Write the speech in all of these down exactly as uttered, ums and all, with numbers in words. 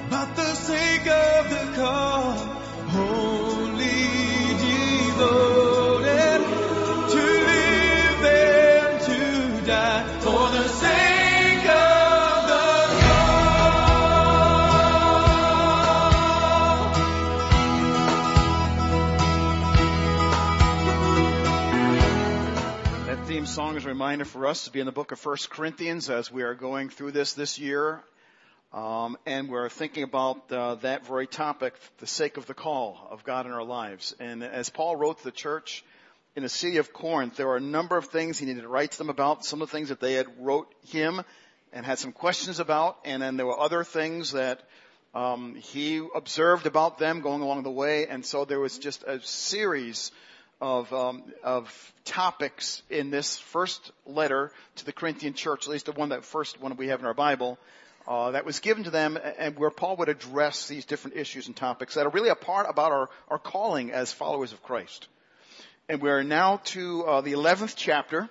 Not the sake of the call, only devoted to live and to die for the sake of the call. That theme song is a reminder for us to be in the book of First Corinthians as we are going through this this year. Um, and we're thinking about uh, that very topic, the sake of the call of God in our lives. And as Paul wrote to the church in the city of Corinth, there were a number of things he needed to write to them about, some of the things that they had wrote him and had some questions about, and then there were other things that um, he observed about them going along the way. And so there was just a series of um, of topics in this first letter to the Corinthian church, at least the one that first one we have in our Bible. Uh, that was given to them, and where Paul would address these different issues and topics that are really a part about our, our calling as followers of Christ. And we're now to uh, the eleventh chapter.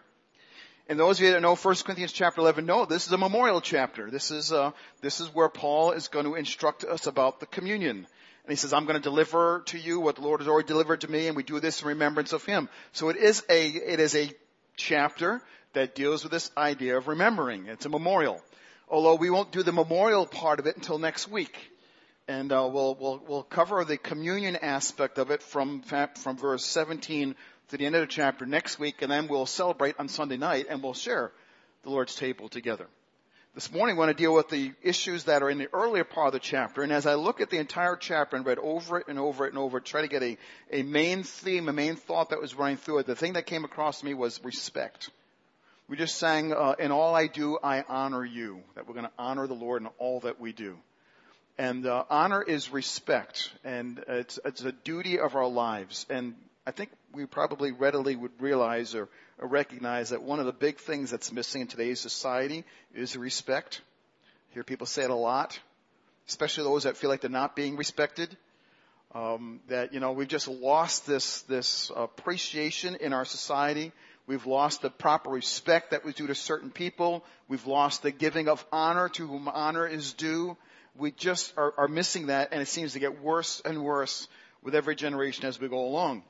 And those of you that know First Corinthians chapter eleven know this is a memorial chapter. This is uh, this is where Paul is going to instruct us about the communion. And he says, I'm going to deliver to you what the Lord has already delivered to me, and we do this in remembrance of him. So it is a it is a chapter that deals with this idea of remembering. It's a memorial. Although we won't do the memorial part of it until next week. And uh, we'll, we'll, we'll cover the communion aspect of it from, from verse seventeen to the end of the chapter next week, and then we'll celebrate on Sunday night, and we'll share the Lord's table together. This morning I want to deal with the issues that are in the earlier part of the chapter, and as I look at the entire chapter and read over it and over it and over it, try to get a, a main theme, a main thought that was running through it, the thing that came across to me was respect. We just sang, uh, in all I do, I honor you, that we're going to honor the Lord in all that we do. And uh, honor is respect, and it's, it's a duty of our lives. And I think we probably readily would realize or, or recognize that one of the big things that's missing in today's society is respect. I hear people say it a lot, especially those that feel like they're not being respected. Um, that, you know, we've just lost this, this appreciation in our society. We've lost the proper respect that was due to certain people. We've lost the giving of honor to whom honor is due. We just are, are missing that, and it seems to get worse and worse with every generation as we go along.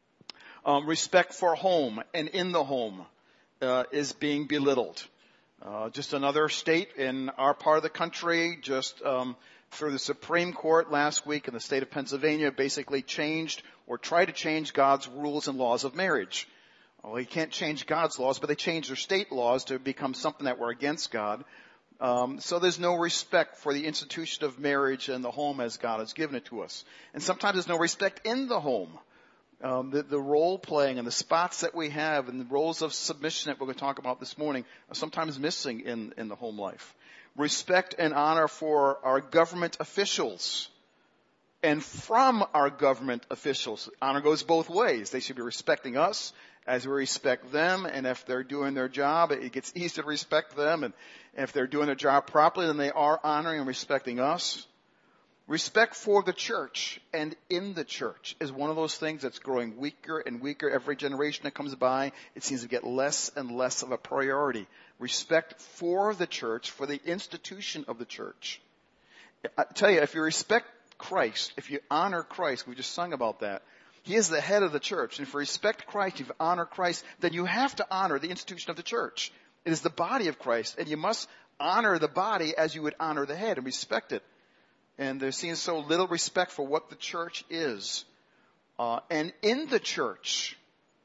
Um, respect for home and in the home uh, is being belittled. Uh, just another state in our part of the country, just um, through the Supreme Court last week in the state of Pennsylvania, basically changed or tried to change God's rules and laws of marriage. Well, you can't change God's laws, but they changed their state laws to become something that were against God. Um, so there's no respect for the institution of marriage and the home as God has given it to us. And sometimes there's no respect in the home. Um, the, the role playing and the spots that we have and the roles of submission that we're going to talk about this morning are sometimes missing in, in the home life. Respect and honor for our government officials. And from our government officials, honor goes both ways. They should be respecting us as we respect them, and if they're doing their job, it gets easy to respect them, and if they're doing their job properly, then they are honoring and respecting us. Respect for the church and in the church is one of those things that's growing weaker and weaker every generation that comes by. It seems to get less and less of a priority. Respect for the church, for the institution of the church. I tell you, if you respect Christ, if you honor Christ, we just sung about that, He is the head of the church. And if you respect Christ, if you honor Christ, then you have to honor the institution of the church. It is the body of Christ, and you must honor the body as you would honor the head and respect it. And there seems so little respect for what the church is. Uh, and in the church,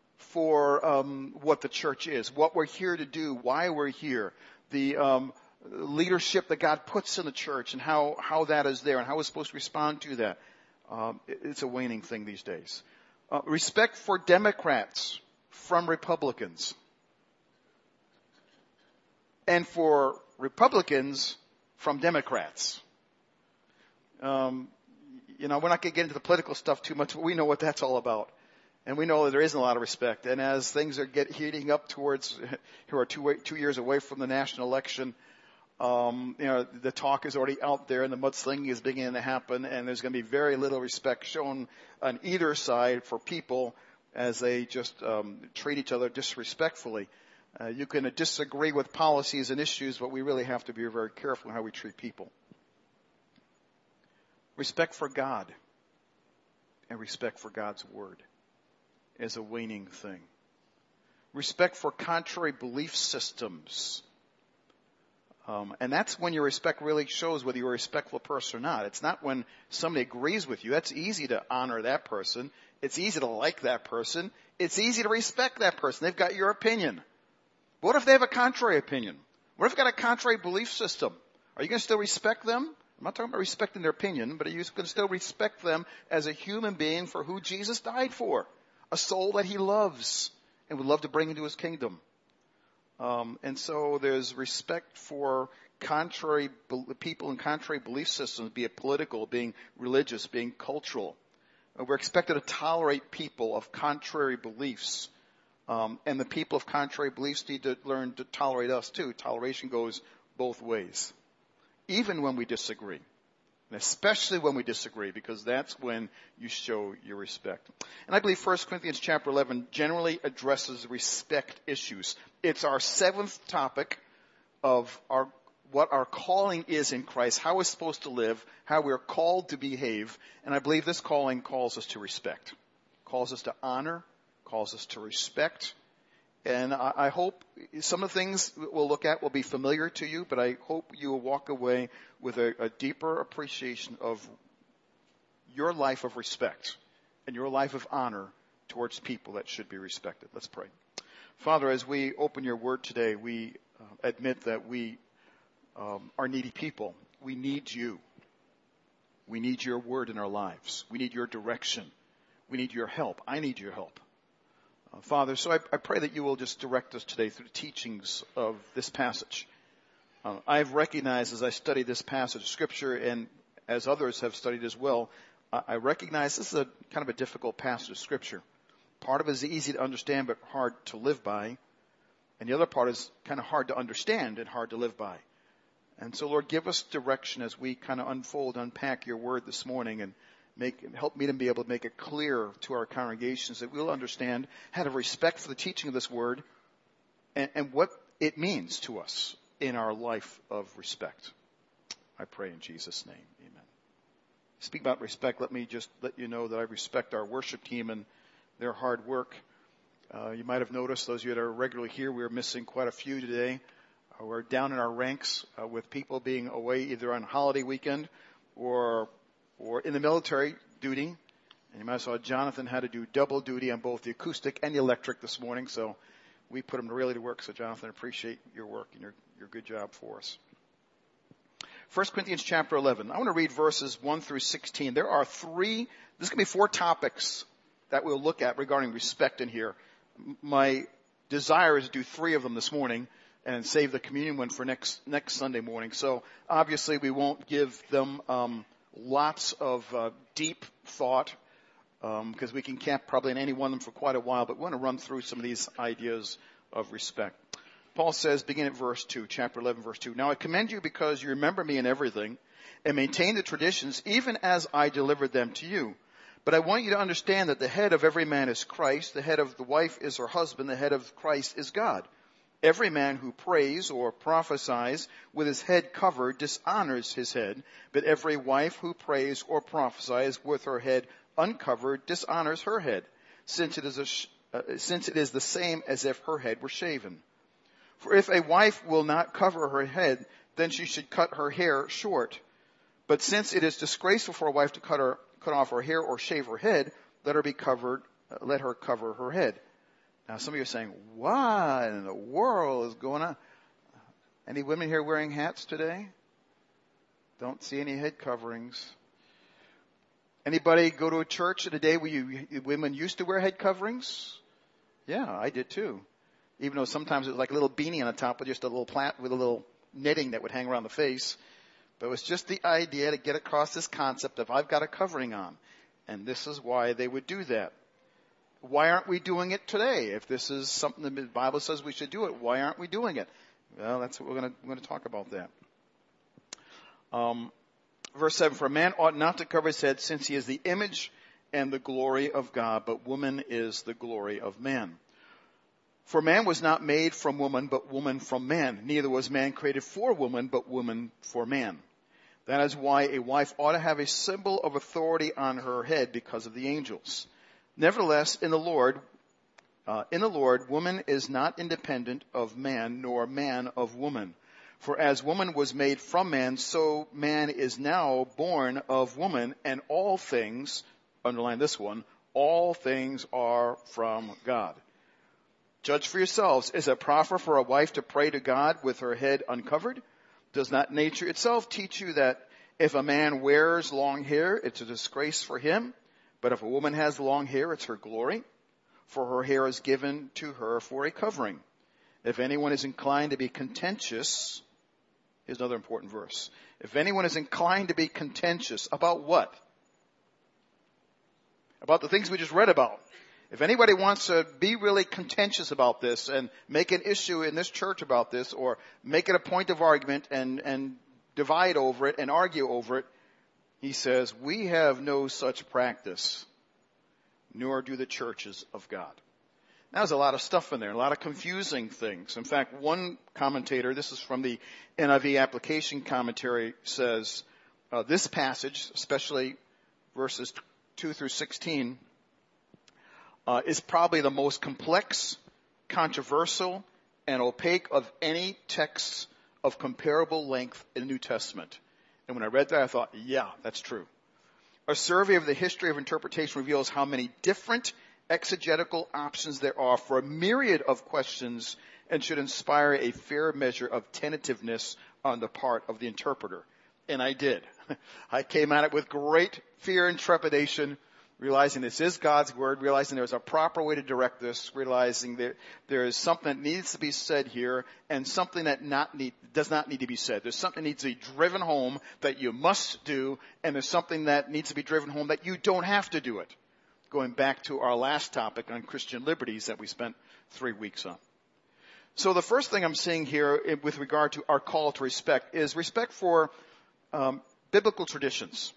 for um, what the church is, what we're here to do, why we're here, the um, leadership that God puts in the church and how, how that is there and how we're supposed to respond to that. Um, it, it's a waning thing these days. Uh, respect for Democrats from Republicans. And for Republicans from Democrats. Um, you know, we're not going to get into the political stuff too much, but we know what that's all about. And we know that there isn't a lot of respect. And as things are get heating up towards, who are two, two years away from the national election, um, you know, the talk is already out there and the mudslinging is beginning to happen. And there's going to be very little respect shown on either side for people as they just um, treat each other disrespectfully. Uh, you can uh, disagree with policies and issues, but we really have to be very careful in how we treat people. Respect for God and respect for God's word is a waning thing. Respect for contrary belief systems. Um, and that's when your respect really shows whether you're a respectful person or not. It's not when somebody agrees with you. That's easy to honor that person. It's easy to like that person. It's easy to respect that person. They've got your opinion. But what if they have a contrary opinion? What if they've got a contrary belief system? Are you going to still respect them? I'm not talking about respecting their opinion, but are you going to still respect them as a human being for who Jesus died for? A soul that he loves and would love to bring into his kingdom. Um, and so there's respect for contrary people and contrary belief systems, be it political, being religious, being cultural. We're expected to tolerate people of contrary beliefs. Um, and the people of contrary beliefs need to learn to tolerate us too. Toleration goes both ways. Even when we disagree. And especially when we disagree, because that's when you show your respect. And I believe First Corinthians chapter eleven generally addresses respect issues. It's our seventh topic of our what our calling is in Christ, how we're supposed to live, how we're called to behave. And I believe this calling calls us to respect, calls us to honor, calls us to respect. And I, I hope some of the things we'll look at will be familiar to you, but I hope you will walk away with a, a deeper appreciation of your life of respect and your life of honor towards people that should be respected. Let's pray. Father, as we open your word today, we uh, admit that we um, are needy people. We need you. We need your word in our lives. We need your direction. We need your help. I need your help. Uh, Father, so I, I pray that you will just direct us today through the teachings of this passage. Uh, I've recognized as I study this passage of Scripture, and as others have studied as well, uh, I recognize this is a kind of a difficult passage of Scripture. Part of it is easy to understand but hard to live by, and the other part is kind of hard to understand and hard to live by. And so, Lord, give us direction as we kind of unfold, unpack your word this morning, and make help me to be able to make it clear to our congregations that we'll understand how to respect for the teaching of this word and, and what it means to us in our life of respect. I pray in Jesus' name, amen. Speak about respect. Let me just let you know that I respect our worship team and their hard work. Uh, you might have noticed, those of you that are regularly here, we're missing quite a few today. Uh, we're down in our ranks uh, with people being away either on holiday weekend or or in the military duty. And you might have saw Jonathan had to do double duty on both the acoustic and the electric this morning, so we put him really to work. So Jonathan, I appreciate your work and your, your good job for us. First Corinthians chapter eleven. I want to read verses one through sixteen. There are three, this is going to be four topics that we'll look at regarding respect in here. My desire is to do three of them this morning and save the communion one for next next Sunday morning. So obviously we won't give them um, lots of uh, deep thought because um, we can camp probably in any one of them for quite a while, but we want to run through some of these ideas of respect. Paul says, begin at verse two, chapter eleven, verse two. Now I commend you because you remember me in everything and maintain the traditions even as I delivered them to you. But I want you to understand that the head of every man is Christ, the head of the wife is her husband, the head of Christ is God. Every man who prays or prophesies with his head covered dishonors his head, but every wife who prays or prophesies with her head uncovered dishonors her head, since it is a sh- uh, since it is the same as if her head were shaven. For if a wife will not cover her head, then she should cut her hair short. But since it is disgraceful for a wife to cut her cut off her hair or shave her head, let her be covered. Uh, let her cover her head. Now, some of you are saying, what in the world is going on? Any women here wearing hats today? Don't see any head coverings. Anybody go to a church in a day where you, women used to wear head coverings? Yeah, I did too. Even though sometimes it was like a little beanie on the top with just a little plant with a little knitting that would hang around the face. But it was just the idea to get across this concept of I've got a covering on. And this is why they would do that. Why aren't we doing it today? If this is something the Bible says we should do it, why aren't we doing it? Well, that's what we're going to, we're going to talk about that. Um, verse seven, for a man ought not to cover his head since he is the image and the glory of God, but woman is the glory of man. For man was not made from woman, but woman from man. Neither was man created for woman, but woman for man. That is why a wife ought to have a symbol of authority on her head because of the angels. Nevertheless, in the Lord, uh, in the Lord, woman is not independent of man, nor man of woman. For as woman was made from man, so man is now born of woman, and all things, underline this one, all things are from God. Judge for yourselves. Is it proper for a wife to pray to God with her head uncovered? Does not nature itself teach you that if a man wears long hair, it's a disgrace for him? But if a woman has long hair, it's her glory, for her hair is given to her for a covering. If anyone is inclined to be contentious, here's another important verse. If anyone is inclined to be contentious about what? About the things we just read about. If anybody wants to be really contentious about this and make an issue in this church about this, or make it a point of argument and, and divide over it and argue over it, he says, we have no such practice, nor do the churches of God. Now, there's a lot of stuff in there, a lot of confusing things. In fact, one commentator, this is from the N I V application commentary, says uh, this passage, especially verses two through sixteen, Uh, is probably the most complex, controversial, and opaque of any texts of comparable length in the New Testament. And when I read that, I thought, yeah, that's true. A survey of the history of interpretation reveals how many different exegetical options there are for a myriad of questions, and should inspire a fair measure of tentativeness on the part of the interpreter. And I did. I came at it with great fear and trepidation, realizing this is God's word, realizing there's a proper way to direct this, realizing that there is something that needs to be said here and something that not need, does not need to be said. There's something that needs to be driven home that you must do, and there's something that needs to be driven home that you don't have to do it. Going back to our last topic on Christian liberties that we spent three weeks on. So the first thing I'm seeing here with regard to our call to respect is respect for um, biblical traditions.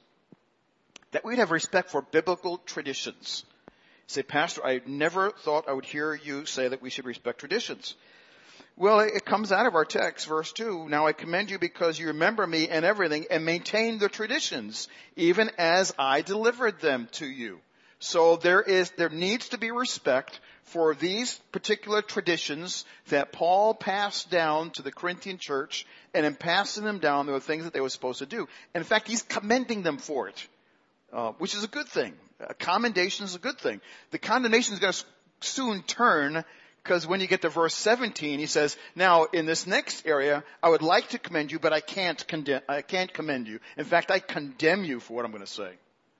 That we'd have respect for biblical traditions. You say, Pastor, I never thought I would hear you say that we should respect traditions. Well, it comes out of our text, verse two. Now I commend you because you remember me and everything and maintain the traditions, even as I delivered them to you. So there is, there needs to be respect for these particular traditions that Paul passed down to the Corinthian church, and in passing them down, there were things that they were supposed to do. And in fact, he's commending them for it. Uh, which is a good thing. A commendation is a good thing. The condemnation is going to soon turn, because when you get to verse seventeen, he says, now in this next area, I would like to commend you, but I can't condemn, I can't commend you. In fact, I condemn you for what I'm going to say.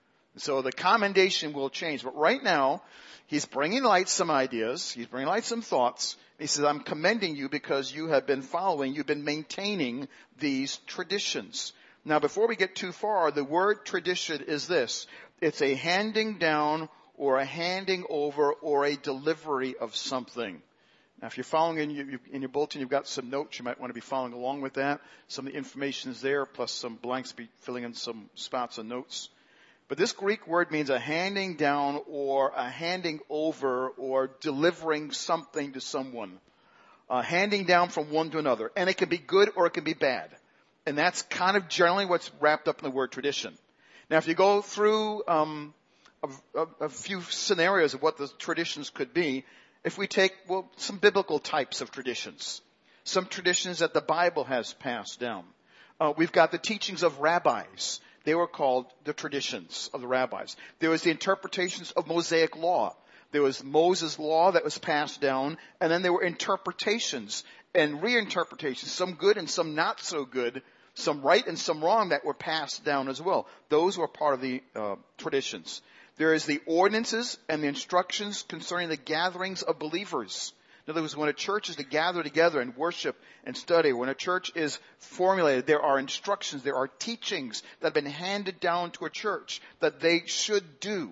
So the commendation will change. But right now, he's bringing light some ideas. He's bringing light some thoughts. He says, I'm commending you because you have been following, you've been maintaining these traditions. Now, before we get too far, the word tradition is this. It's a handing down or a handing over or a delivery of something. Now, if you're following in your, in your bulletin, you've got some notes. You might want to be following along with that. Some of the information is there, plus some blanks, be filling in some spots and notes. But this Greek word means a handing down or a handing over or delivering something to someone. Uh, handing down from one to another. And it can be good or it can be bad. And that's kind of generally what's wrapped up in the word tradition. Now, if you go through um, a, a, a few scenarios of what the traditions could be, if we take, well, some biblical types of traditions, some traditions that the Bible has passed down. Uh, we've got the teachings of rabbis. They were called the traditions of the rabbis. There was the interpretations of Mosaic law. There was Moses' law that was passed down, and then there were interpretations and reinterpretations, some good and some not so good, some right and some wrong that were passed down as well. Those were part of the uh, traditions. There is the ordinances and the instructions concerning the gatherings of believers. In other words, when a church is to gather together and worship and study, when a church is formulated, there are instructions, there are teachings that have been handed down to a church that they should do.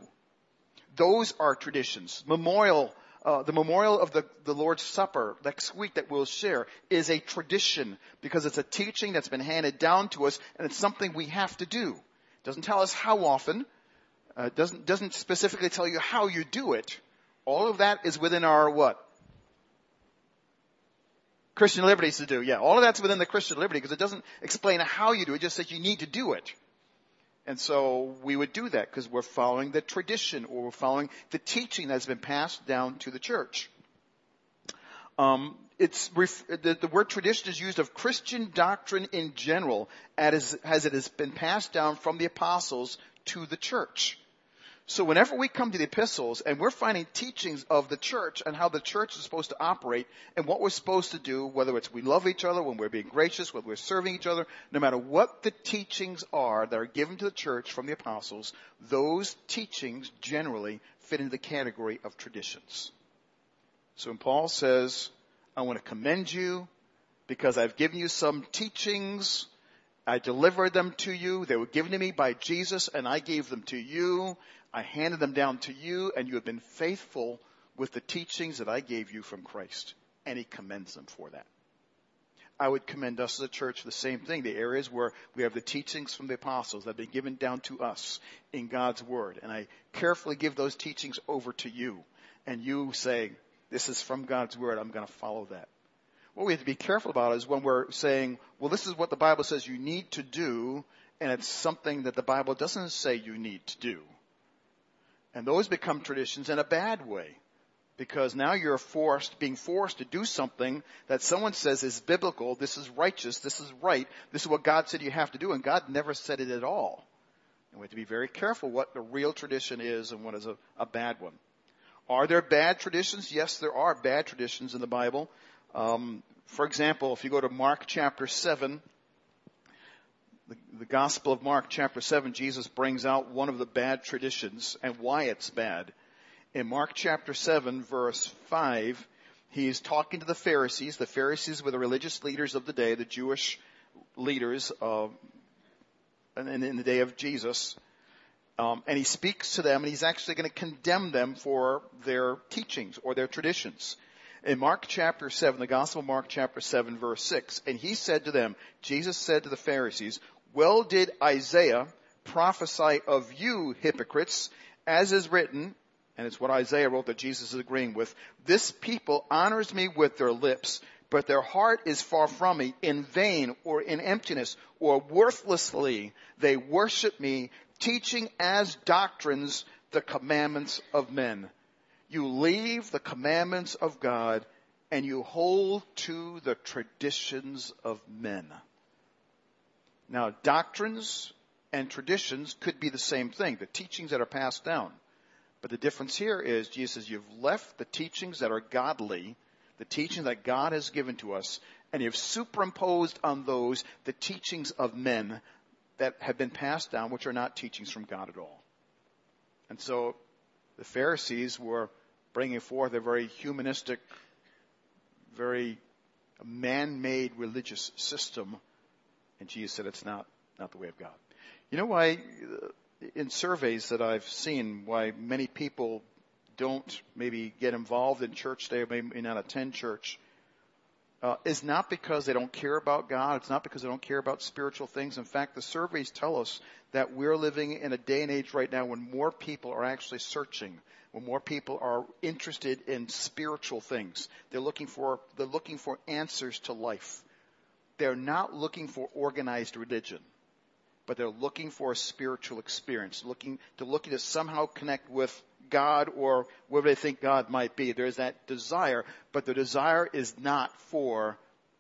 Those are traditions. Memorial Uh, the memorial of the, the Lord's Supper next week that we'll share is a tradition because it's a teaching that's been handed down to us, and it's something we have to do. It doesn't tell us how often. Uh, it doesn't, doesn't specifically tell you how you do it. All of that is within our what? Christian liberties to do, yeah. All of that's within the Christian liberty because it doesn't explain how you do it. It just says you need to do it. And so we would do that because we're following the tradition or we're following the teaching that's been passed down to the church. Um, it's ref- the, the word tradition is used of Christian doctrine in general as, as it has been passed down from the apostles to the church. So whenever we come to the epistles and we're finding teachings of the church and how the church is supposed to operate and what we're supposed to do, whether it's we love each other, when we're being gracious, whether we're serving each other, no matter what the teachings are that are given to the church from the apostles, those teachings generally fit into the category of traditions. So when Paul says, I want to commend you because I've given you some teachings, I delivered them to you, they were given to me by Jesus and I gave them to you, I handed them down to you, and you have been faithful with the teachings that I gave you from Christ. And he commends them for that. I would commend us as a church for the same thing. The areas where we have the teachings from the apostles that have been given down to us in God's word. And I carefully give those teachings over to you. And you say, this is from God's word, I'm going to follow that. What we have to be careful about is when we're saying, well, this is what the Bible says you need to do, and it's something that the Bible doesn't say you need to do. And those become traditions in a bad way. Because now you're forced, being forced to do something that someone says is biblical, this is righteous, this is right, this is what God said you have to do, and God never said it at all. And we have to be very careful what the real tradition is and what is a, a bad one. Are there bad traditions? Yes, there are bad traditions in the Bible. Um, for example, if you go to Mark chapter seven, The, the Gospel of Mark, chapter seven, Jesus brings out one of the bad traditions and why it's bad. In Mark chapter seven, verse five, he's talking to the Pharisees. The Pharisees were the religious leaders of the day, the Jewish leaders uh, in, in the day of Jesus. Um, and he speaks to them, and he's actually going to condemn them for their teachings or their traditions. In Mark chapter seven, the Gospel of Mark chapter seven, verse six, and he said to them, Jesus said to the Pharisees, well did Isaiah prophesy of you, hypocrites, as is written, and it's what Isaiah wrote that Jesus is agreeing with, this people honors me with their lips, but their heart is far from me. In vain or in emptiness or worthlessly they worship me, teaching as doctrines the commandments of men. You leave the commandments of God and you hold to the traditions of men. Now, doctrines and traditions could be the same thing, the teachings that are passed down. But the difference here is Jesus says you've left the teachings that are godly, the teachings that God has given to us, and you've superimposed on those the teachings of men that have been passed down, which are not teachings from God at all. And so the Pharisees were bringing forth a very humanistic, very man-made religious system. And Jesus said it's not, not the way of God. You know why, in surveys that I've seen, why many people don't maybe get involved in church today or maybe not attend church, uh, is not because they don't care about God. It's not because they don't care about spiritual things. In fact, the surveys tell us that we're living in a day and age right now when more people are actually searching, when more people are interested in spiritual things. They're looking for, they're looking for answers to life. They're not looking for organized religion, but they're looking for a spiritual experience, looking to looking to somehow connect with God or wherever they think God might be. There's that desire, but the desire is not for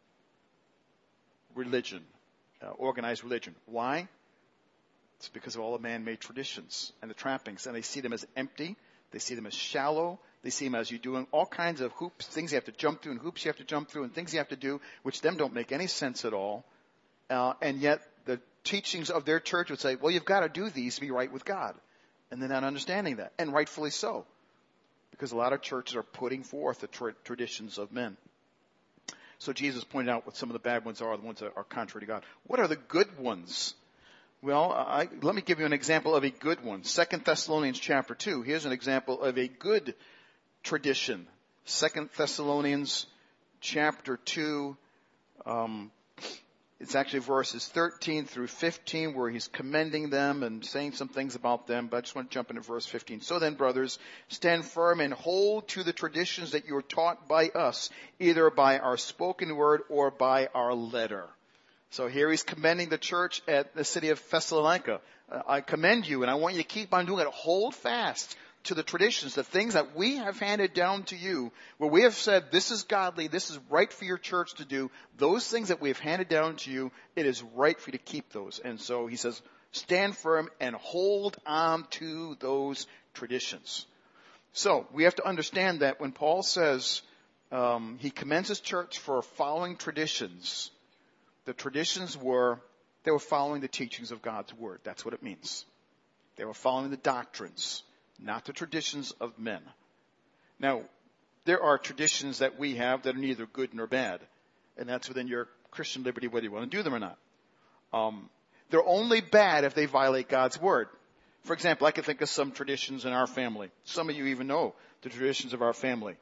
religion, uh, organized religion. Why? It's because of all the man-made traditions and the trappings, and they see them as empty. They see them as shallow. They see them as you doing all kinds of hoops, things you have to jump through and hoops you have to jump through and things you have to do, which them don't make any sense at all. Uh, and yet the teachings of their church would say, well, you've got to do these to be right with God. And they're not understanding that. And rightfully so. Because a lot of churches are putting forth the tra- traditions of men. So Jesus pointed out what some of the bad ones are, the ones that are contrary to God. What are the good ones? Well, I, let me give you an example of a good one. Second Thessalonians chapter two. Here's an example of a good tradition. Second Thessalonians chapter two. Um, It's actually verses thirteen through fifteen where he's commending them and saying some things about them, but I just want to jump into verse fifteen. So then, brothers, stand firm and hold to the traditions that you were taught by us, either by our spoken word or by our letter. So here he's commending the church at the city of Thessalonica. Uh, I commend you, and I want you to keep on doing it. Hold fast to the traditions, the things that we have handed down to you, where we have said, this is godly, this is right for your church to do. Those things that we have handed down to you, it is right for you to keep those. And so he says, stand firm and hold on to those traditions. So we have to understand that when Paul says um, he commends his church for following traditions, the traditions were, they were following the teachings of God's word. That's what it means. They were following the doctrines, not the traditions of men. Now, there are traditions that we have that are neither good nor bad. And that's within your Christian liberty, whether you want to do them or not. Um, they're only bad if they violate God's word. For example, I can think of some traditions in our family. Some of you even know the traditions of our family.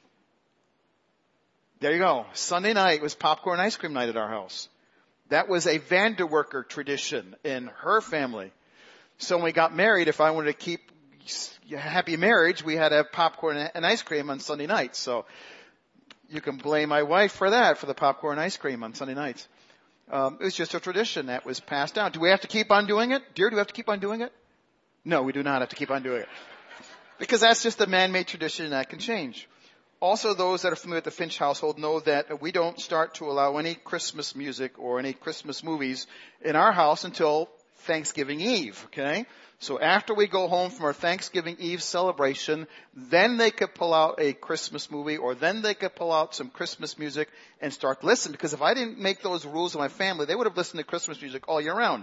There you go. Sunday night was popcorn ice cream night at our house. That was a Vanderwerker tradition in her family. So when we got married, if I wanted to keep happy marriage, we had to have popcorn and ice cream on Sunday nights. So you can blame my wife for that, for the popcorn and ice cream on Sunday nights. Um, it was just a tradition that was passed down. Do we have to keep on doing it? Dear, do we have to keep on doing it? No, we do not have to keep on doing it. Because that's just a man-made tradition that can change. Also, those that are familiar with the Finch household know that we don't start to allow any Christmas music or any Christmas movies in our house until Thanksgiving Eve, okay? So after we go home from our Thanksgiving Eve celebration, then they could pull out a Christmas movie, or then they could pull out some Christmas music and start listening. Because if I didn't make those rules in my family, they would have listened to Christmas music all year round.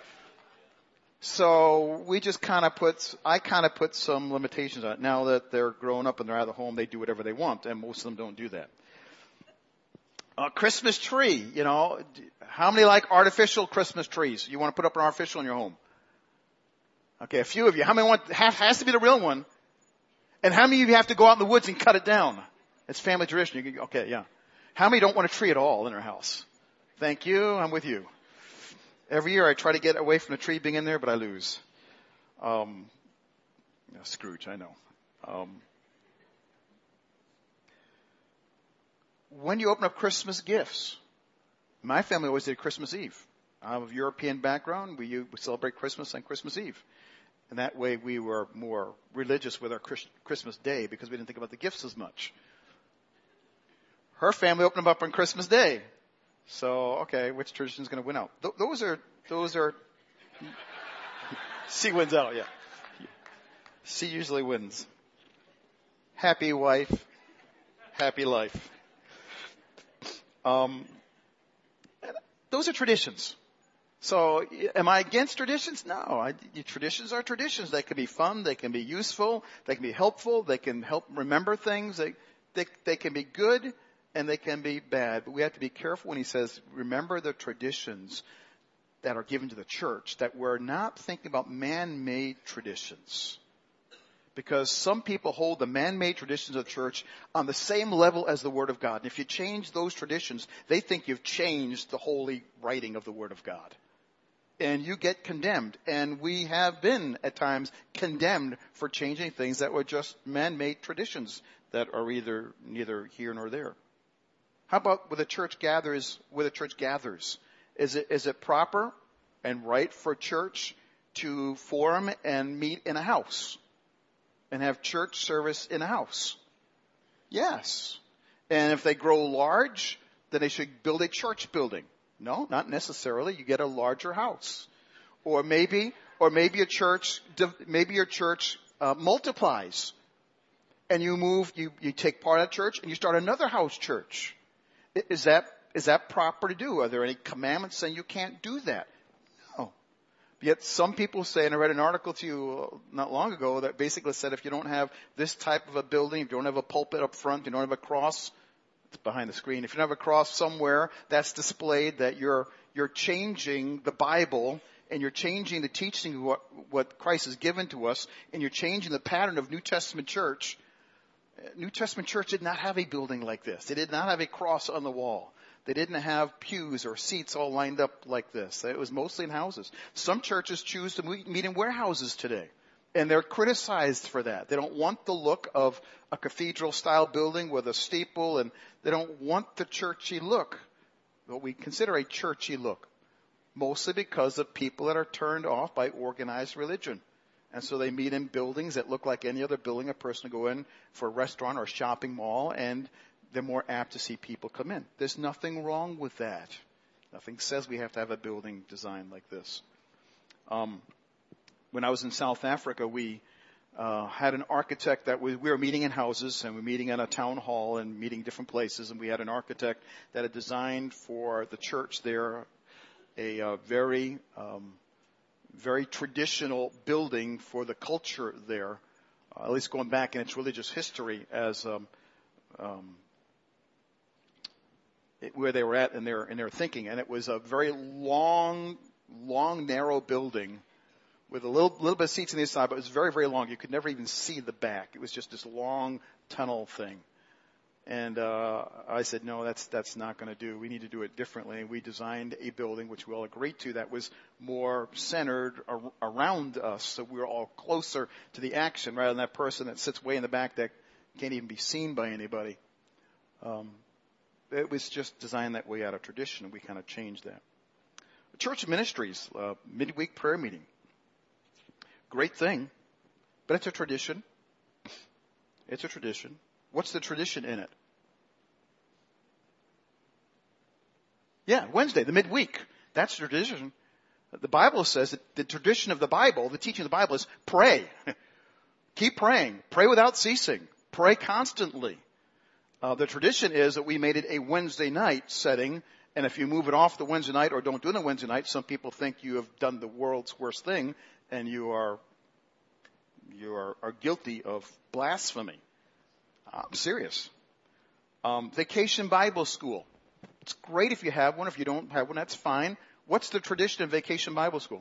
So we just kind of put, I kind of put some limitations on it. Now that they're grown up and they're out of the home, they do whatever they want, and most of them don't do that. Uh, Christmas tree, you know, how many like artificial Christmas trees? You want to put up an artificial in your home? Okay, a few of you. How many want, have, has to be the real one? And how many of you have to go out in the woods and cut it down? It's family tradition. You can, okay, yeah. How many don't want a tree at all in their house? Thank you. I'm with you. Every year I try to get away from the tree being in there, but I lose. Um, yeah, Scrooge, I know. Um, when you open up Christmas gifts, my family always did Christmas Eve. I'm of European background. We, we celebrate Christmas on Christmas Eve. And that way we were more religious with our Christmas Day because we didn't think about the gifts as much. Her family opened them up on Christmas Day. So, okay, which tradition is going to win out? Th- those are, those are, C wins out, yeah. C usually wins. Happy wife, happy life. Um, those are traditions. So, am I against traditions? No. I, traditions are traditions. They can be fun. They can be useful. They can be helpful. They can help remember things. They, they, they can be good and they can be bad. But we have to be careful when he says, remember the traditions that are given to the church, that we're not thinking about man-made traditions. Because some people hold the man-made traditions of the church on the same level as the Word of God. And if you change those traditions, they think you've changed the holy writing of the Word of God. And you get condemned. And we have been, at times, condemned for changing things that were just man-made traditions that are either neither here nor there. How about with a church gathers, with a church gathers? Is it, is it proper and right for church to form and meet in a house? And have church service in a house? Yes. And if they grow large, then they should build a church building. No, not necessarily. You get a larger house. Or maybe, or maybe a church, maybe your church uh, multiplies. And you move, you, you take part of that church and you start another house church. Is that, is that proper to do? Are there any commandments saying you can't do that? No. Yet some people say, and I read an article to you not long ago that basically said if you don't have this type of a building, if you don't have a pulpit up front, you don't have a cross, it's behind the screen. If you don't have a cross somewhere that's displayed, that you're, you're changing the Bible and you're changing the teaching of what, what Christ has given to us, and you're changing the pattern of New Testament church. New Testament church did not have a building like this. They did not have a cross on the wall. They didn't have pews or seats all lined up like this. It was mostly in houses. Some churches choose to meet in warehouses today. And they're criticized for that. They don't want the look of a cathedral-style building with a steeple, and they don't want the churchy look, what we consider a churchy look, mostly because of people that are turned off by organized religion. And so they meet in buildings that look like any other building a person would go in for a restaurant or a shopping mall, and they're more apt to see people come in. There's nothing wrong with that. Nothing says we have to have a building designed like this. Um, when I was in South Africa, we uh, had an architect that we, we were meeting in houses, and we were meeting in a town hall and meeting different places, and we had an architect that had designed for the church there a uh, very, um, very traditional building for the culture there, uh, at least going back in its religious history as um, um, it, where they were at in their in their thinking. And it was a very long, long, narrow building with a little little bit of seats on the side, but it was very, very long. You could never even see the back. It was just this long tunnel thing. And uh, I said, no, that's that's not going to do. We need to do it differently. And we designed a building, which we all agreed to, that was more centered ar- around us, so we were all closer to the action, rather than that person that sits way in the back that can't even be seen by anybody. Um, it was just designed that way out of tradition, and we kind of changed that. Church ministries, uh, midweek prayer meeting. Great thing, but it's a tradition. It's a tradition. What's the tradition in it? Yeah, Wednesday, the midweek. That's tradition. The Bible says that the tradition of the Bible, the teaching of the Bible is pray. Keep praying. Pray without ceasing. Pray constantly. Uh, the tradition is that we made it a Wednesday night setting, and if you move it off the Wednesday night or don't do it on Wednesday night, some people think you have done the world's worst thing, and you are you are, are guilty of blasphemy. I'm serious. Um, Vacation Bible School. It's great if you have one. If you don't have one, that's fine. What's the tradition of Vacation Bible School?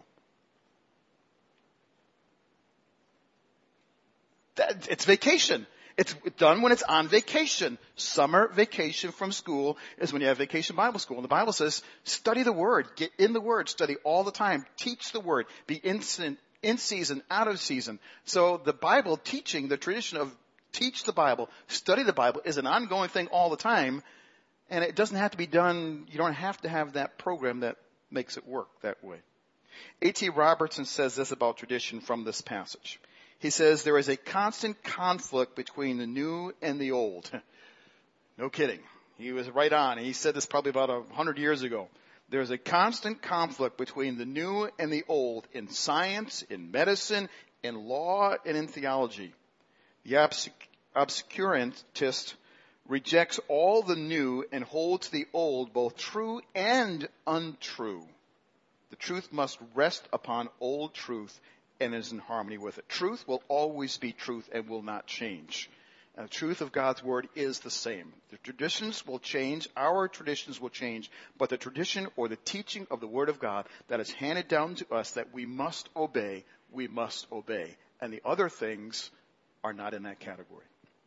That, it's vacation. It's done when it's on vacation. Summer vacation from school is when you have Vacation Bible School. And the Bible says, study the Word. Get in the Word. Study all the time. Teach the Word. Be instant, in season, out of season. So the Bible teaching, the tradition of teach the Bible, study the Bible is an ongoing thing all the time. And it doesn't have to be done. You don't have to have that program that makes it work that way. A T Robertson says this about tradition from this passage. He says, there is a constant conflict between the new and the old. No kidding. He was right on. He said this probably about a hundred years ago. There's a constant conflict between the new and the old in science, in medicine, in law, and in theology. The obsc- obscurantist rejects all the new and holds the old, both true and untrue. The truth must rest upon old truth and is in harmony with it. Truth will always be truth and will not change. And the truth of God's Word is the same. The traditions will change, our traditions will change, but the tradition or the teaching of the Word of God that is handed down to us that we must obey, we must obey. And the other things are not in that category.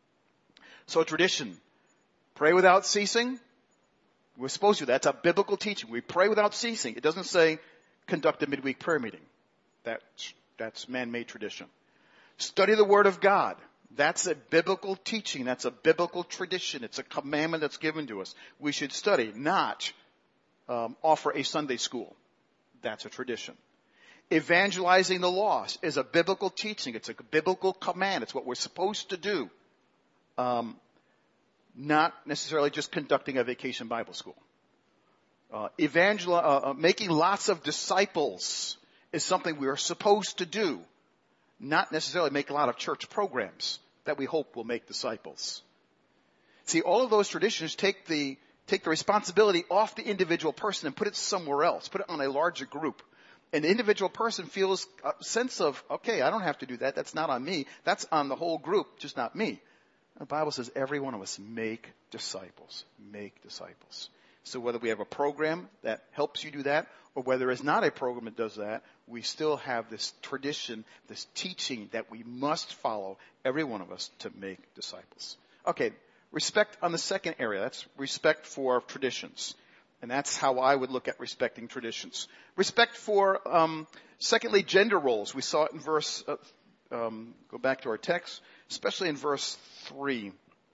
So tradition. Pray without ceasing. We're supposed to. That's a biblical teaching. We pray without ceasing. It doesn't say conduct a midweek prayer meeting. That's That's man-made tradition. Study the Word of God. That's a biblical teaching. That's a biblical tradition. It's a commandment that's given to us. We should study, not um, offer a Sunday school. That's a tradition. Evangelizing the lost is a biblical teaching. It's a biblical command. It's what we're supposed to do. Um, not necessarily just conducting a Vacation Bible School. Uh, evangel- uh, uh, making lots of disciples is something we are supposed to do, not necessarily make a lot of church programs that we hope will make disciples. See, all of those traditions take the take the responsibility off the individual person and put it somewhere else, put it on a larger group. And the individual person feels a sense of, okay, I don't have to do that. That's not on me. That's on the whole group, just not me. The Bible says every one of us make disciples, make disciples. So whether we have a program that helps you do that, or whether it's not a program that does that, we still have this tradition, this teaching that we must follow, every one of us, to make disciples. Okay, respect on the second area. That's respect for traditions. And that's how I would look at respecting traditions. Respect for, um, secondly, gender roles. We saw it in verse, uh, um, go back to our text, especially in verse three.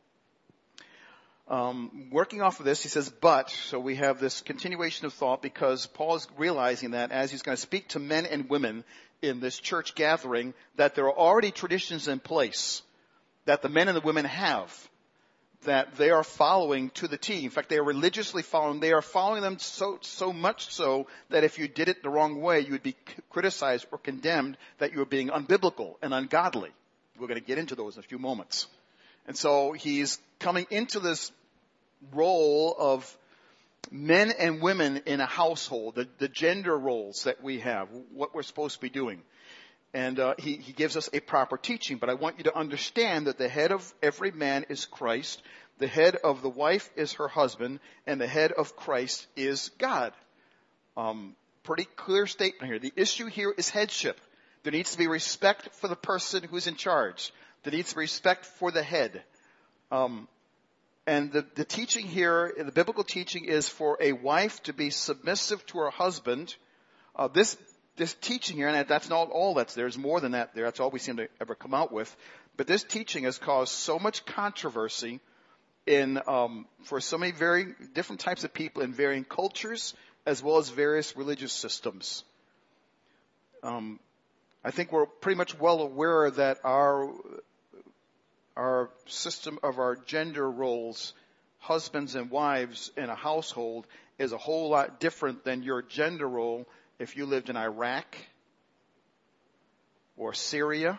Um, working off of this, he says, but, so we have this continuation of thought because Paul is realizing that as he's going to speak to men and women in this church gathering, that there are already traditions in place that the men and the women have, that they are following to the T. In fact, they are religiously following. They are following them so, so much so that if you did it the wrong way, you would be criticized or condemned that you were being unbiblical and ungodly. We're going to get into those in a few moments. And so he's coming into this role of men and women in a household, the, the gender roles that we have, what we're supposed to be doing. And uh, he, he gives us a proper teaching. But I want you to understand that the head of every man is Christ, the head of the wife is her husband, and the head of Christ is God. Um, pretty clear statement here. The issue here is headship. There needs to be respect for the person who's in charge. There needs to be respect for the head. Um, and the, the teaching here, the biblical teaching is for a wife to be submissive to her husband. Uh, this, this teaching here, and that's not all that's there. There's more than that there. That's all we seem to ever come out with. But this teaching has caused so much controversy in, um, for so many very different types of people in varying cultures as well as various religious systems. Um, I think we're pretty much well aware that our our system of our gender roles, husbands and wives in a household, is a whole lot different than your gender role if you lived in Iraq or Syria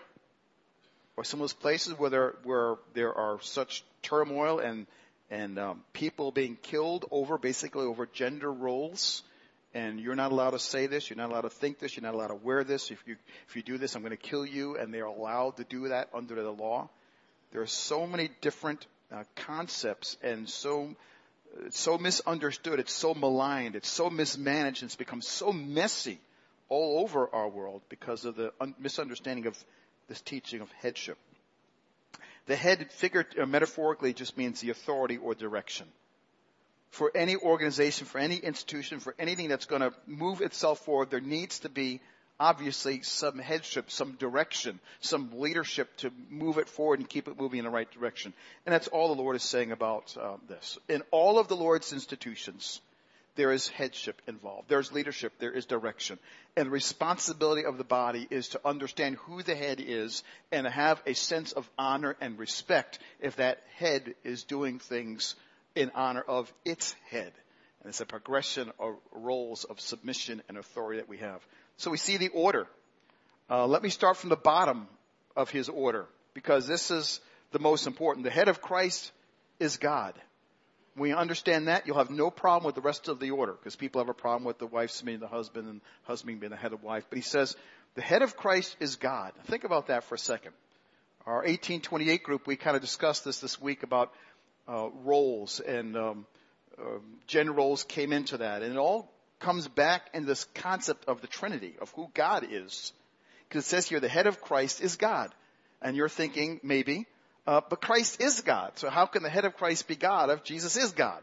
or some of those places where there, where there are such turmoil and and um, people being killed over, basically over gender roles. And you're not allowed to say this, you're not allowed to think this, you're not allowed to wear this. If you if you do this, I'm going to kill you. And they're allowed to do that under the law. There are so many different uh, concepts and so it's so misunderstood, it's so maligned, it's so mismanaged, and it's become so messy all over our world because of the un- misunderstanding of this teaching of headship. The head, figure, uh, metaphorically, just means the authority or direction. For any organization, for any institution, for anything that's going to move itself forward, there needs to be obviously some headship, some direction, some leadership to move it forward and keep it moving in the right direction. And that's all the Lord is saying about uh, this. In all of the Lord's institutions, there is headship involved. There's leadership. There is direction. And the responsibility of the body is to understand who the head is and have a sense of honor and respect if that head is doing things in honor of its head. And it's a progression of roles of submission and authority that we have. So we see the order. Uh, let me start from the bottom of his order, because this is the most important. The head of Christ is God. When you understand that, you'll have no problem with the rest of the order, because people have a problem with the wife submitting to the husband and husband being the head of wife. But he says, the head of Christ is God. Think about that for a second. Our eighteen twenty-eight group, we kind of discussed this this week about uh, roles, and um, uh, gender roles came into that. And it all comes back in this concept of the Trinity, of who God is. Because it says here, the head of Christ is God. And you're thinking, maybe, uh, but Christ is God. So how can the head of Christ be God if Jesus is God?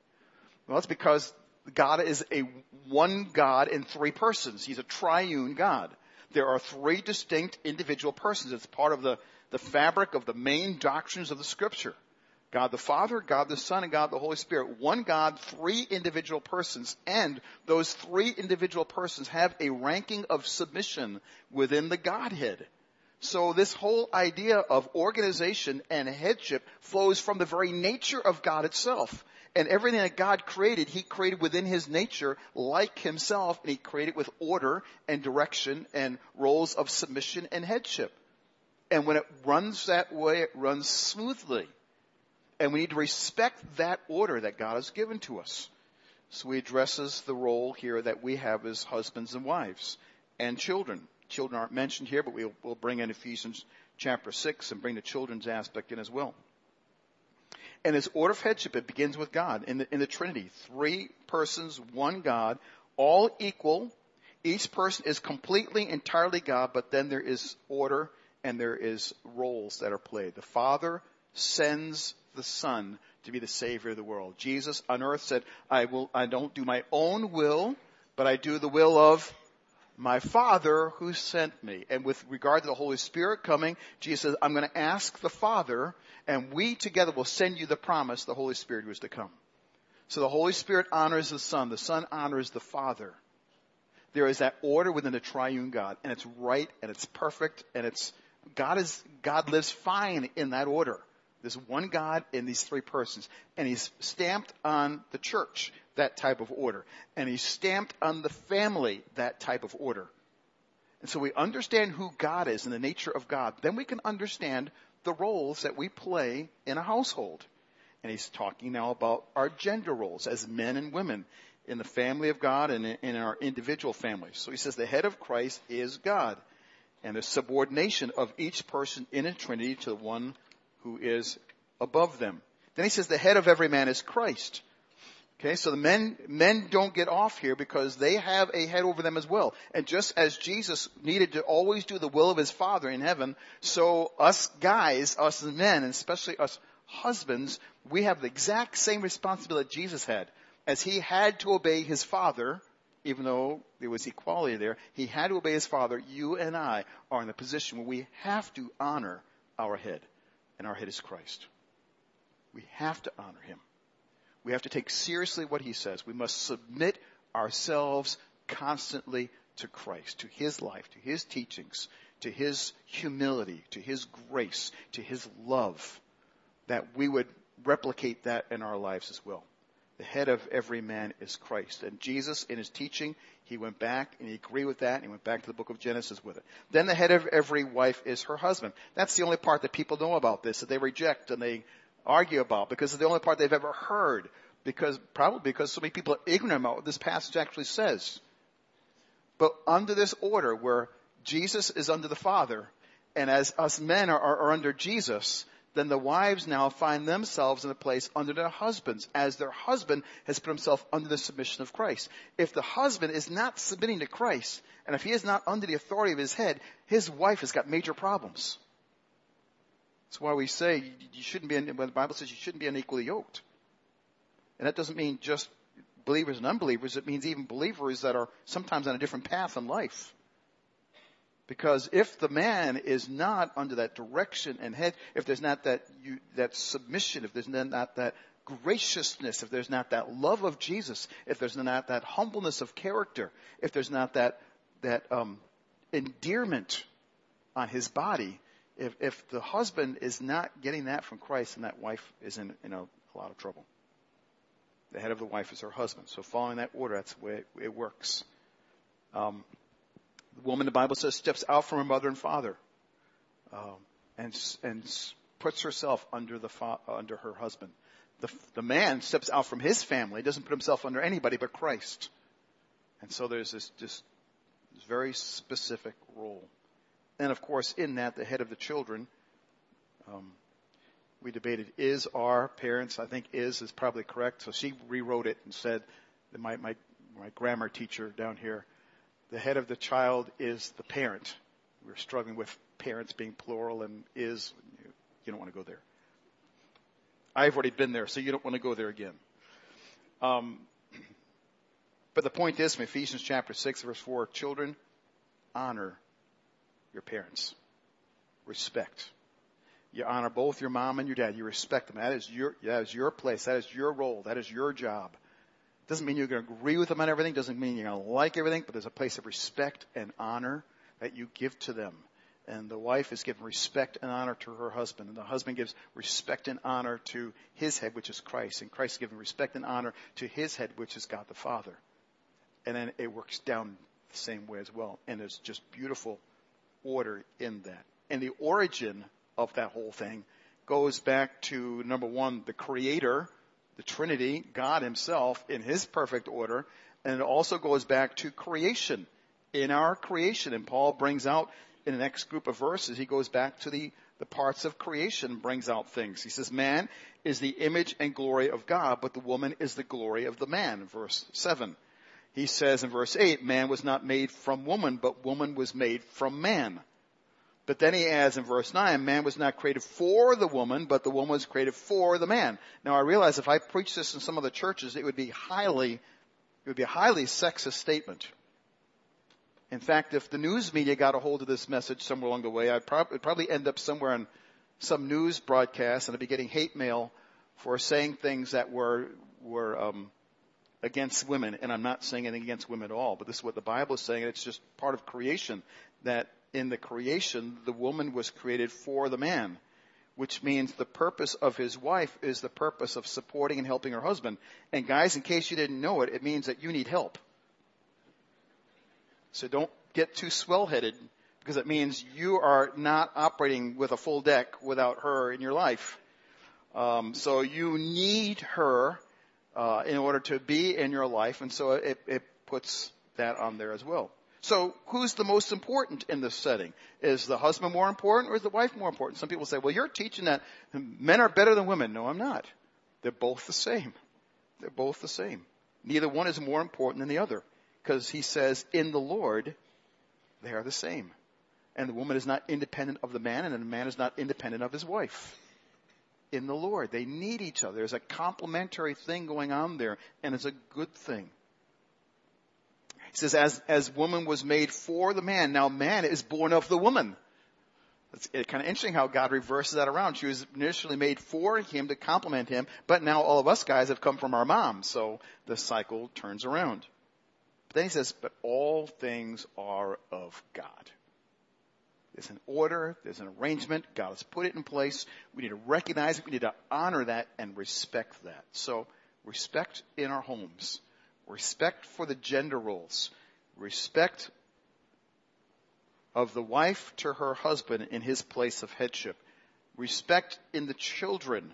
Well, it's because God is a one God in three persons. He's a triune God. There are three distinct individual persons. It's part of the, the fabric of the main doctrines of the Scripture. God the Father, God the Son, and God the Holy Spirit. One God, three individual persons, and those three individual persons have a ranking of submission within the Godhead. So this whole idea of organization and headship flows from the very nature of God itself. And everything that God created, He created within His nature like Himself, and He created with order and direction and roles of submission and headship. And when it runs that way, it runs smoothly. And we need to respect that order that God has given to us. So he addresses the role here that we have as husbands and wives and children. Children aren't mentioned here, but we'll, we'll bring in Ephesians chapter six and bring the children's aspect in as well. And this order of headship, it begins with God in the, in the Trinity. Three persons, one God, all equal. Each person is completely, entirely God, but then there is order and there is roles that are played. The Father sends the Son to be the Savior of the world. Jesus on earth said, I will, I don't do my own will, but I do the will of my Father who sent me. And with regard to the Holy Spirit coming, Jesus says, I'm going to ask the Father, and we together will send you the promise the Holy Spirit was to come. So the Holy Spirit honors the Son. The Son honors the Father. There is that order within the triune God, and it's right, and it's perfect, and it's, God is, God lives fine in that order. There's one God in these three persons, and he's stamped on the church, that type of order. And he's stamped on the family, that type of order. And so we understand who God is and the nature of God. Then we can understand the roles that we play in a household. And he's talking now about our gender roles as men and women in the family of God and in our individual families. So he says the head of Christ is God, and the subordination of each person in a Trinity to the one who is above them. Then he says the head of every man is Christ. Okay, so the men, men don't get off here because they have a head over them as well. And just as Jesus needed to always do the will of his Father in heaven, so us guys, us men, and especially us husbands, we have the exact same responsibility Jesus had. As he had to obey his Father, even though there was equality there, he had to obey his Father. You and I are in a position where we have to honor our head. And our head is Christ. We have to honor him. We have to take seriously what he says. We must submit ourselves constantly to Christ, to his life, to his teachings, to his humility, to his grace, to his love, that we would replicate that in our lives as well. The head of every man is Christ. And Jesus, in his teaching, he went back and he agreed with that, and he went back to the book of Genesis with it. Then the head of every wife is her husband. That's the only part that people know about this, that they reject and they argue about, because it's the only part they've ever heard, because probably because so many people are ignorant about what this passage actually says. But under this order where Jesus is under the Father, and as us men are, are, are under Jesus, then the wives now find themselves in a place under their husbands, as their husband has put himself under the submission of Christ. If the husband is not submitting to Christ, and if he is not under the authority of his head, his wife has got major problems. That's why we say you shouldn't be, when the Bible says you shouldn't be unequally yoked. And that doesn't mean just believers and unbelievers. It means even believers that are sometimes on a different path in life. Because if the man is not under that direction and head, if there's not that you, that submission, if there's not that graciousness, if there's not that love of Jesus, if there's not that humbleness of character, if there's not that that um, endearment on his body, if if the husband is not getting that from Christ, then that wife is in, in a, a lot of trouble. The head of the wife is her husband. So following that order, that's the way it, it works. Um, The woman, the Bible says, steps out from her mother and father, um, and and puts herself under the fa- under her husband. The the man steps out from his family, doesn't put himself under anybody but Christ. And so there's this just this very specific role. And of course, in that, the head of the children, um, we debated, is our parents. I think is is probably correct. So she rewrote it and said, that my my my grammar teacher down here, the head of the child is the parent. We're struggling with parents being plural and is. You don't want to go there. I've already been there, so you don't want to go there again. Um, but the point is, from Ephesians chapter six, verse four, children, honor your parents. Respect. You honor both your mom and your dad. You respect them. That is your, that is your place. That is your role. That is your job. Doesn't mean you're going to agree with them on everything. Doesn't mean you're going to like everything. But there's a place of respect and honor that you give to them. And the wife is giving respect and honor to her husband. And the husband gives respect and honor to his head, which is Christ. And Christ is giving respect and honor to his head, which is God the Father. And then it works down the same way as well. And there's just beautiful order in that. And the origin of that whole thing goes back to, number one, the Creator, the Trinity, God himself in his perfect order. And it also goes back to creation, in our creation. And Paul brings out in the next group of verses, he goes back to the, the parts of creation, brings out things. He says, man is the image and glory of God, but the woman is the glory of the man, verse seven. He says in verse eight, man was not made from woman, but woman was made from man. But then he adds in verse nine, man was not created for the woman, but the woman was created for the man. Now I realize if I preach this in some of the churches, it would be highly, it would be a highly sexist statement. In fact, if the news media got a hold of this message somewhere along the way, I'd prob- it'd probably end up somewhere on some news broadcast, and I'd be getting hate mail for saying things that were, were, um, against women. And I'm not saying anything against women at all, but this is what the Bible is saying. It's just part of creation, that in the creation, the woman was created for the man, which means the purpose of his wife is the purpose of supporting and helping her husband. And guys, in case you didn't know it, it means that you need help. So don't get too swell-headed, because it means you are not operating with a full deck without her in your life. Um, so you need her uh, in order to be in your life, and so it, it puts that on there as well. So who's the most important in this setting? Is the husband more important or is the wife more important? Some people say, well, you're teaching that men are better than women. No, I'm not. They're both the same. They're both the same. Neither one is more important than the other, because he says, in the Lord, they are the same. And the woman is not independent of the man, and the man is not independent of his wife. In the Lord, they need each other. There's a complementary thing going on there, and it's a good thing. He says, as, as woman was made for the man, now man is born of the woman. It's kind of interesting how God reverses that around. She was initially made for him to complement him, but now all of us guys have come from our moms, so the cycle turns around. But then he says, but all things are of God. There's an order, there's an arrangement, God has put it in place. We need to recognize it, we need to honor that and respect that. So, respect in our homes. Respect for the gender roles. Respect of the wife to her husband in his place of headship. Respect in the children,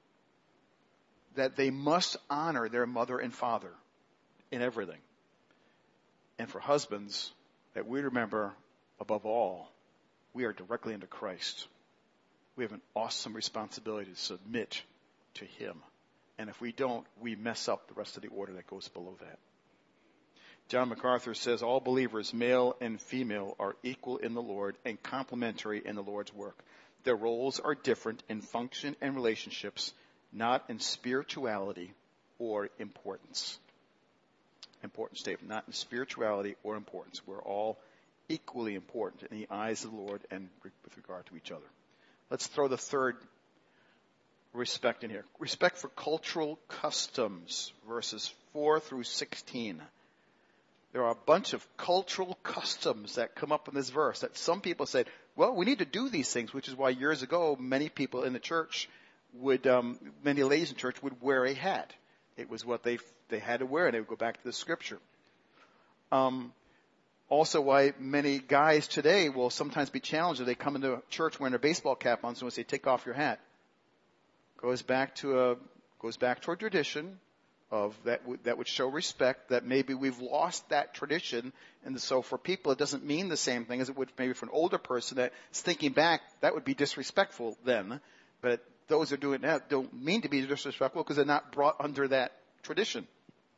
that they must honor their mother and father in everything. And for husbands, that we remember, above all, we are directly under Christ. We have an awesome responsibility to submit to him. And if we don't, we mess up the rest of the order that goes below that. John MacArthur says, all believers, male and female, are equal in the Lord and complementary in the Lord's work. Their roles are different in function and relationships, not in spirituality or importance. Important statement, not in spirituality or importance. We're all equally important in the eyes of the Lord and with regard to each other. Let's throw the third respect in here. Respect for cultural customs, verses four through sixteen. There are a bunch of cultural customs that come up in this verse that some people said, well, we need to do these things, which is why years ago many people in the church would, um, many ladies in church would wear a hat. It was what they they had to wear, and they would go back to the scripture. Um, also why many guys today will sometimes be challenged if they come into church wearing their baseball cap on, so when they say, take off your hat. Goes back to a, goes back to a tradition of that, w- that would show respect, that maybe we've lost that tradition. And so for people, it doesn't mean the same thing as it would maybe for an older person that's thinking back, that would be disrespectful then. But those who are doing that don't mean to be disrespectful because they're not brought under that tradition.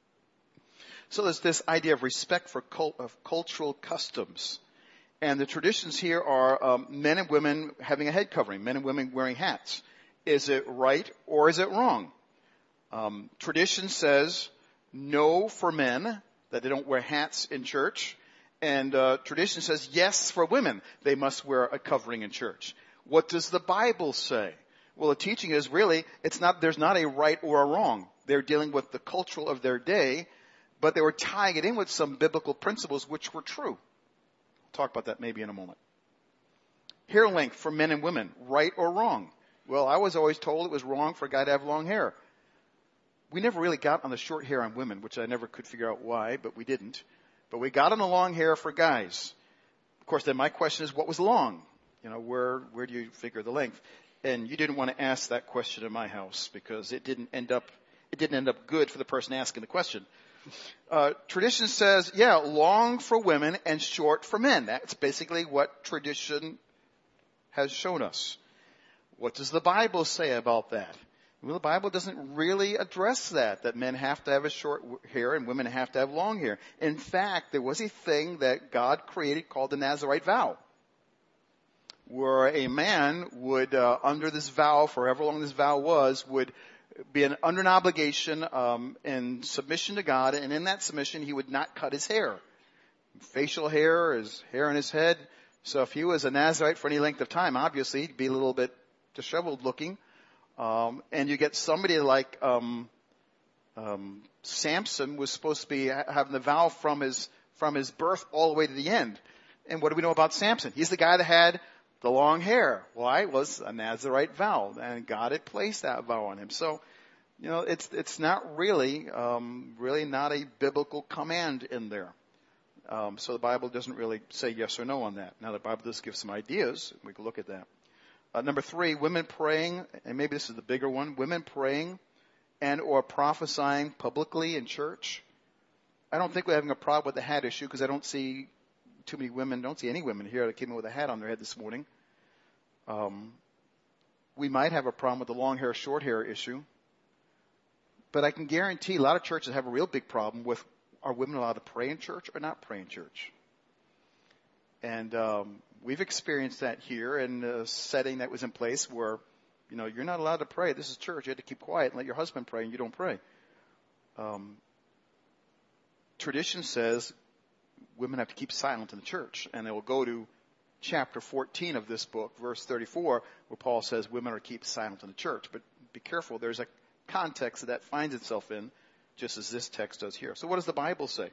So there's this idea of respect for cult, of cultural customs. And the traditions here are um, men and women having a head covering, men and women wearing hats. Is it right or is it wrong? Um, tradition says no for men, that they don't wear hats in church. And uh, tradition says yes for women, they must wear a covering in church. What does the Bible say? Well, the teaching is really, it's not, there's not a right or a wrong. They're dealing with the cultural of their day, but they were tying it in with some biblical principles which were true. I'll talk about that maybe in a moment. Hair length for men and women, right or wrong? Well, I was always told it was wrong for a guy to have long hair. We never really got on the short hair on women, which I never could figure out why, but we didn't. But we got on the long hair for guys. Of course, then my question is, what was long? You know, where, where do you figure the length? And you didn't want to ask that question in my house because it didn't end up, it didn't end up good for the person asking the question. Uh, tradition says, yeah, long for women and short for men. That's basically what tradition has shown us. What does the Bible say about that? Well, the Bible doesn't really address that, that men have to have a short hair and women have to have long hair. In fact, there was a thing that God created called the Nazirite vow. where a man would, uh, under this vow, for however long this vow was, would be an, under an obligation um, in submission to God, and in that submission he would not cut his hair. Facial hair, his hair on his head. So if he was a Nazirite for any length of time, obviously he'd be a little bit disheveled looking. Um, and you get somebody like um, um, Samson was supposed to be having the vow from his from his birth all the way to the end. And what do we know about Samson? He's the guy that had the long hair. Why? It was a Nazirite vow, and God had placed that vow on him. So, you know, it's it's not really um, really not a biblical command in there. Um, so the Bible doesn't really say yes or no on that. Now the Bible does give some ideas. We can look at that. Uh, number three, women praying, and maybe this is the bigger one, women praying and or prophesying publicly in church. I don't think we're having a problem with the hat issue because I don't see too many women, don't see any women here that came in with a hat on their head this morning. Um, we might have a problem with the long hair, short hair issue. But I can guarantee a lot of churches have a real big problem with, are women allowed to pray in church or not pray in church? And um, we've experienced that here in a setting that was in place where, you know, you're not allowed to pray. This is church. You have to keep quiet and let your husband pray, and you don't pray. Um, tradition says women have to keep silent in the church. And they will go to chapter fourteen of this book, verse thirty-four, where Paul says women are to keep silent in the church. But be careful. There's a context that that finds itself in, just as this text does here. So what does the Bible say?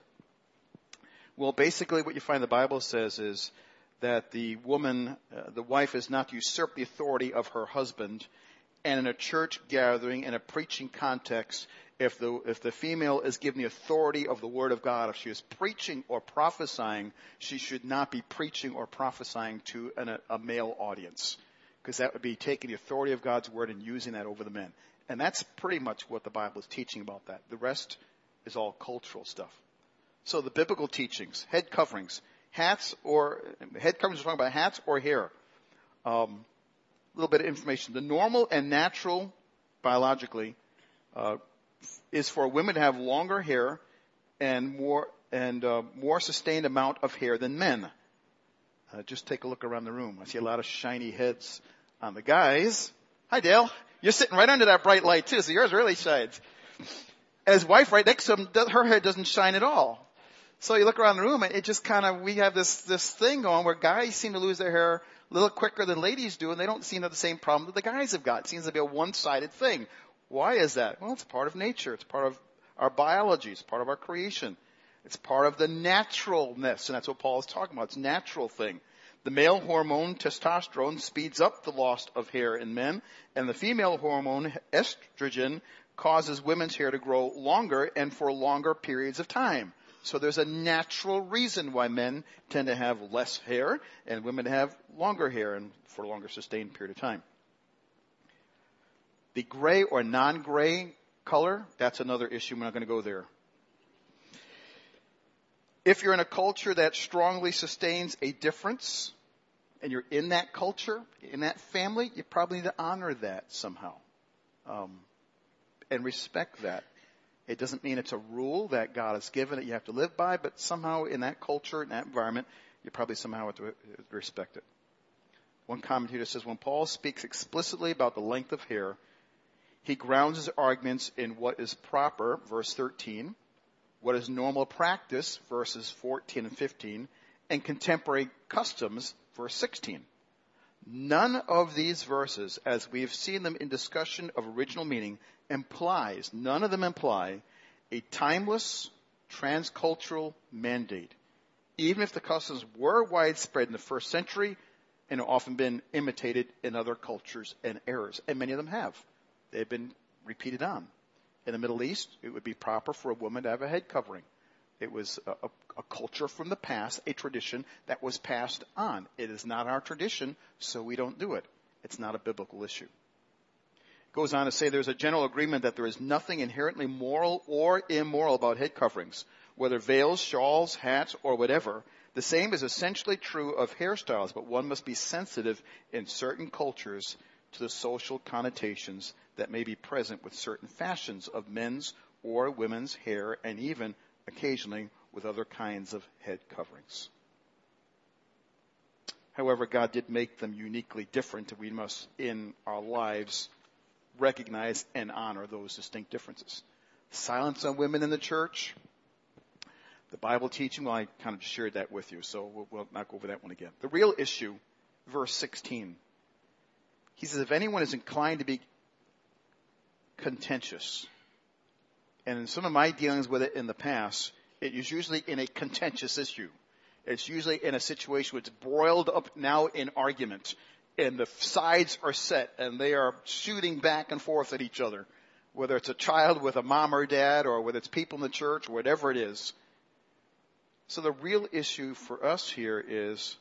Well, basically what you find the Bible says is that the woman, uh, the wife is not to usurp the authority of her husband. And in a church gathering, in a preaching context, if the if the female is given the authority of the Word of God, if she is preaching or prophesying, she should not be preaching or prophesying to an, a, a male audience, because that would be taking the authority of God's Word and using that over the men. And that's pretty much what the Bible is teaching about that. The rest is all cultural stuff. So the biblical teachings, head coverings, hats or, head coverings, we're talking about hats or hair. Um, a little bit of information. The normal and natural, biologically, uh, is for women to have longer hair and more, and uh, more sustained amount of hair than men. Uh, just take a look around the room. I see a lot of shiny heads on the guys. Hi, Dale. You're sitting right under that bright light, too, so yours really shines. And his wife right next to him, her hair doesn't shine at all. So you look around the room, and it just kind of, we have this this thing going where guys seem to lose their hair a little quicker than ladies do, and they don't seem to have the same problem that the guys have got. It seems to be a one-sided thing. Why is that? Well, it's part of nature. It's part of our biology. It's part of our creation. It's part of the naturalness, and that's what Paul is talking about. It's a natural thing. The male hormone, testosterone, speeds up the loss of hair in men, and the female hormone, estrogen, causes women's hair to grow longer and for longer periods of time. So there's a natural reason why men tend to have less hair and women have longer hair and for a longer sustained period of time. The gray or non-gray color, that's another issue. We're not going to go there. If you're in a culture that strongly sustains a difference, and you're in that culture, in that family, you probably need to honor that somehow, um, and respect that. It doesn't mean it's a rule that God has given that you have to live by, but somehow in that culture, in that environment, you probably somehow have to respect it. One commentator says, when Paul speaks explicitly about the length of hair, he grounds his arguments in what is proper, verse thirteen, what is normal practice, verses fourteen and fifteen, and contemporary customs, verse sixteen. None of these verses, as we have seen them in discussion of original meaning, implies, none of them imply, a timeless, transcultural mandate. Even if the customs were widespread in the first century and have often been imitated in other cultures and eras, and many of them have. They've been repeated on. In the Middle East, it would be proper for a woman to have a head covering. It was a, a, a culture from the past, a tradition that was passed on. It is not our tradition, so we don't do it. It's not a biblical issue. It goes on to say there's a general agreement that there is nothing inherently moral or immoral about head coverings, whether veils, shawls, hats, or whatever. The same is essentially true of hairstyles, but one must be sensitive in certain cultures to the social connotations that may be present with certain fashions of men's or women's hair, and even occasionally with other kinds of head coverings. However, God did make them uniquely different, and we must, in our lives, recognize and honor those distinct differences. Silence on women in the church. The Bible teaching, well, I kind of shared that with you, so we'll, we'll not go over that one again. The real issue, verse sixteen. He says, if anyone is inclined to be contentious, and in some of my dealings with it in the past, it is usually in a contentious issue. It's usually in a situation where it's broiled up now in argument, and the sides are set, and they are shooting back and forth at each other, whether it's a child with a mom or dad, or whether it's people in the church, or whatever it is. So the real issue for us here is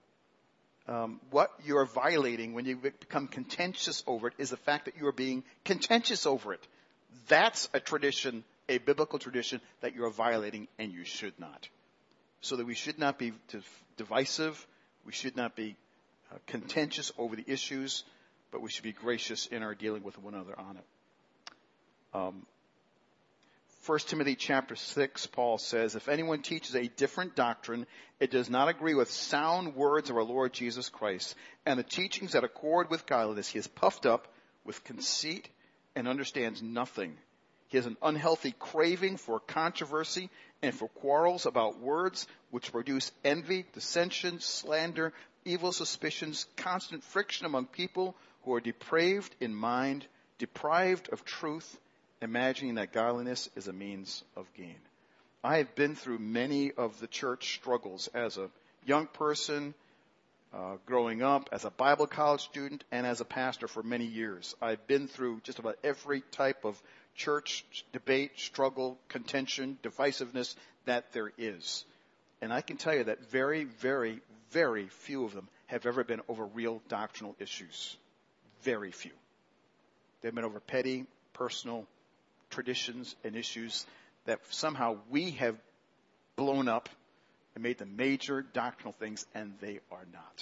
um, what you're violating when you become contentious over it is the fact that you are being contentious over it. That's a tradition, a biblical tradition that you're violating, and you should not. So that we should not be divisive, we should not be uh, contentious over the issues, but we should be gracious in our dealing with one another on it. Um, First Timothy chapter six, Paul says, if anyone teaches a different doctrine, it does not agree with sound words of our Lord Jesus Christ, and the teachings that accord with godliness, he is puffed up with conceit and understands nothing. He has an unhealthy craving for controversy and for quarrels about words, which produce envy, dissension, slander, evil suspicions, constant friction among people who are depraved in mind, deprived of truth, imagining that godliness is a means of gain. I have been through many of the church struggles as a young person, uh, growing up, as a Bible college student, and as a pastor for many years. I've been through just about every type of church debate, struggle, contention, divisiveness that there is. And I can tell you that very, very, very few of them have ever been over real doctrinal issues. Very few. They've been over petty, personal traditions and issues that somehow we have blown up and made them major doctrinal things, and they are not.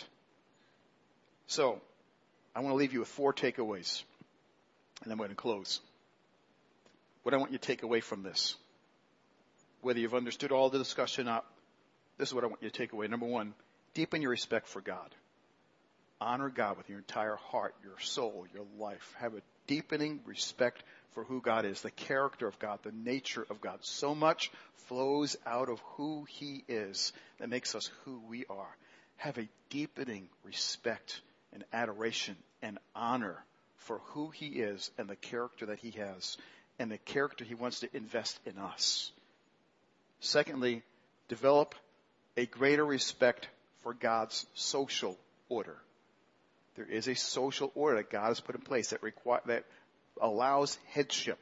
So, I want to leave you with four takeaways, and I'm going to close. What I want you to take away from this, whether you've understood all the discussion up, this is what I want you to take away. Number one, deepen your respect for God. Honor God with your entire heart, your soul, your life. Have a deepening respect for who God is, the character of God, the nature of God. So much flows out of who He is that makes us who we are. Have a deepening respect and adoration and honor for who He is and the character that He has and the character He wants to invest in us. Secondly, develop a greater respect for God's social order. There is a social order that God has put in place that require, that allows headship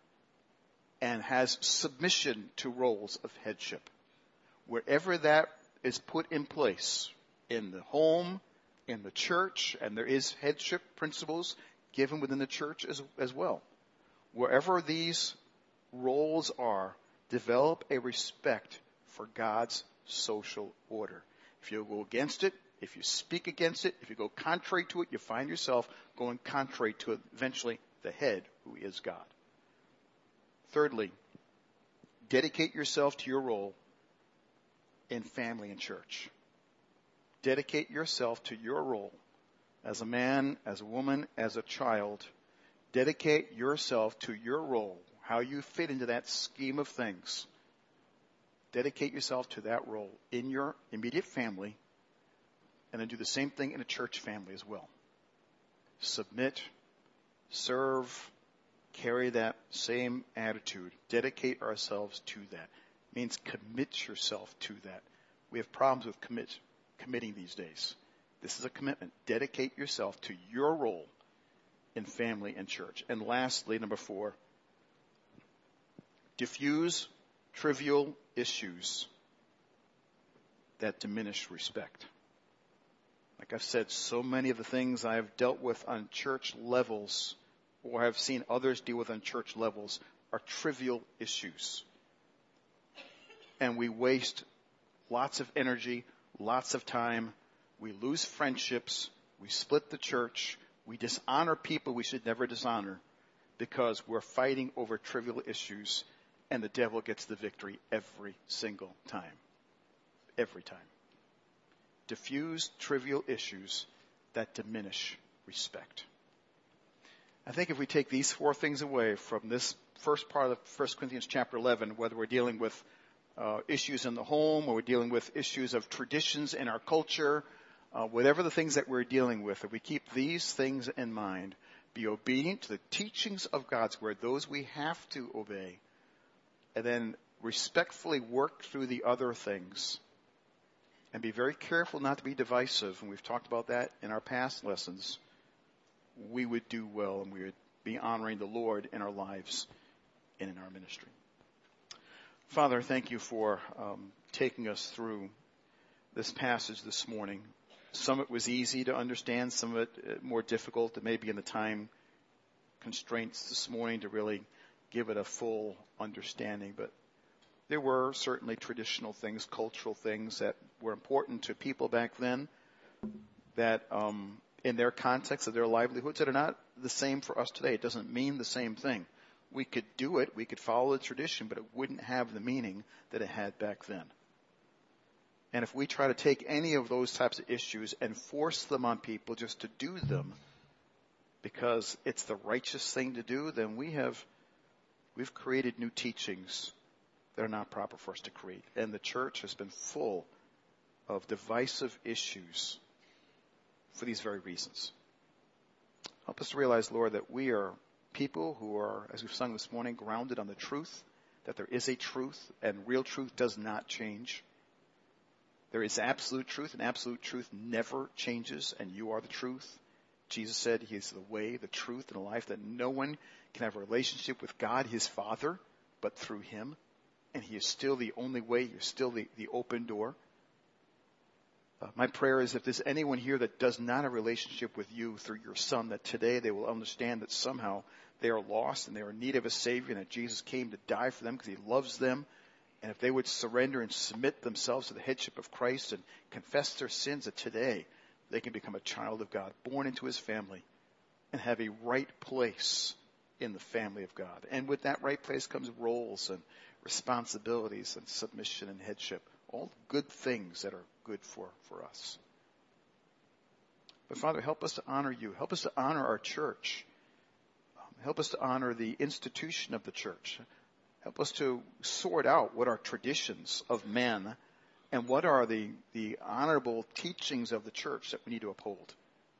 and has submission to roles of headship. Wherever that is put in place, in the home, in the church, and there is headship principles given within the church as, as well. Wherever these roles are, develop a respect for God's social order. If you go against it, if you speak against it, if you go contrary to it, you find yourself going contrary to eventually the head, who is God. Thirdly, dedicate yourself to your role in family and church. Dedicate yourself to your role as a man, as a woman, as a child. Dedicate yourself to your role, how you fit into that scheme of things. Dedicate yourself to that role in your immediate family, and then do the same thing in a church family as well. Submit, serve, carry that same attitude. Dedicate ourselves to that. It means commit yourself to that. We have problems with commit, committing these days. This is a commitment. Dedicate yourself to your role in family and church. And lastly, number four, diffuse trivial issues that diminish respect. Like I've said, so many of the things I've dealt with on church levels, or I've seen others deal with on church levels, are trivial issues. And we waste lots of energy, lots of time. We lose friendships. We split the church. We dishonor people we should never dishonor because we're fighting over trivial issues, and the devil gets the victory every single time. Every time. diffuse, trivial issues that diminish respect. I think if we take these four things away from this first part of First Corinthians chapter eleven, whether we're dealing with uh, issues in the home or we're dealing with issues of traditions in our culture, uh, whatever the things that we're dealing with, if we keep these things in mind, be obedient to the teachings of God's word, those we have to obey, and then respectfully work through the other things, and be very careful not to be divisive, and we've talked about that in our past lessons, we would do well and we would be honoring the Lord in our lives and in our ministry. Father, thank you for um, taking us through this passage this morning. Some of it was easy to understand, some of it more difficult. It may be in the time constraints this morning to really give it a full understanding, but there were certainly traditional things, cultural things that were important to people back then that um, in their context of their livelihoods that are not the same for us today. It doesn't mean the same thing. We could do it, we could follow the tradition, but it wouldn't have the meaning that it had back then. And if we try to take any of those types of issues and force them on people just to do them because it's the righteous thing to do, then we have, we've created new teachings that are not proper for us to create. And the church has been full of divisive issues for these very reasons. Help us to realize, Lord, that we are people who are, as we've sung this morning, grounded on the truth, that there is a truth, and real truth does not change. There is absolute truth, and absolute truth never changes, and you are the truth. Jesus said he is the way, the truth, and the life, that no one can have a relationship with God, his Father, but through him. And he is still the only way. You're still the, the open door. Uh, my prayer is if there's anyone here that does not have a relationship with you through your Son, that today they will understand that somehow they are lost and they are in need of a Savior, and that Jesus came to die for them because he loves them. And if they would surrender and submit themselves to the headship of Christ and confess their sins, that today they can become a child of God, born into his family, and have a right place in the family of God. And with that right place comes roles and responsibilities and submission and headship. All good things that are good for, for us. But Father, help us to honor you. Help us to honor our church. Um, help us to honor the institution of the church. Help us to sort out what are traditions of men and what are the, the honorable teachings of the church that we need to uphold.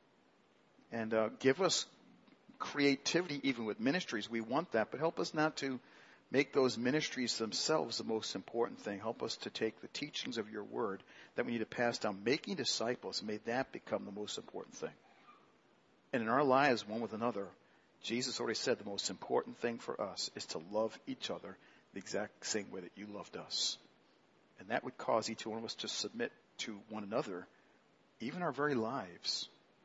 And uh, give us creativity even with ministries. We want that, but help us not to make those ministries themselves the most important thing. Help us to take the teachings of your word that we need to pass down, making disciples, and may that become the most important thing. And in our lives, one with another, Jesus already said the most important thing for us is to love each other the exact same way that you loved us. And that would cause each one of us to submit to one another, even our very lives.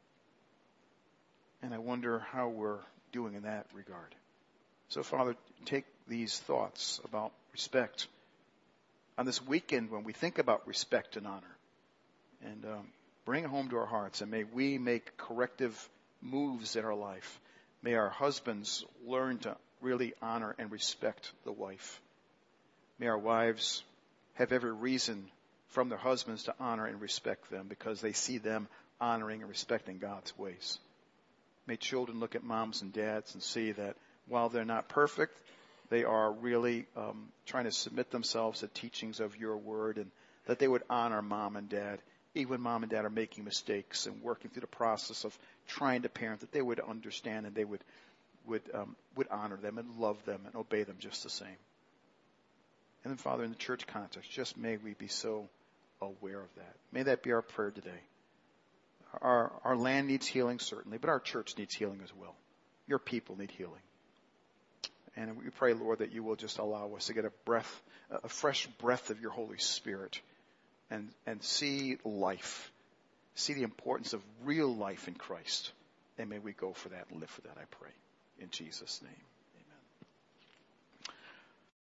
And I wonder how we're doing in that regard. So, Father, take these thoughts about respect on this weekend when we think about respect and honor, and um, bring it home to our hearts. And may we make corrective moves in our life. May our husbands learn to really honor and respect the wife. May our wives have every reason from their husbands to honor and respect them because they see them honoring and respecting God's ways. May children look at moms and dads and see that while they're not perfect, they are really um, trying to submit themselves to teachings of your word, and that they would honor mom and dad, even when mom and dad are making mistakes and working through the process of trying to parent, that they would understand and they would would um, would honor them and love them and obey them just the same. And then, Father, in the church context, just may we be so aware of that. May that be our prayer today. Our our land needs healing, certainly, but our church needs healing as well. Your people need healing. And we pray, Lord, that you will just allow us to get a breath, a fresh breath of your Holy Spirit and, and see life, see the importance of real life in Christ. And may we go for that and live for that, I pray. In Jesus' name.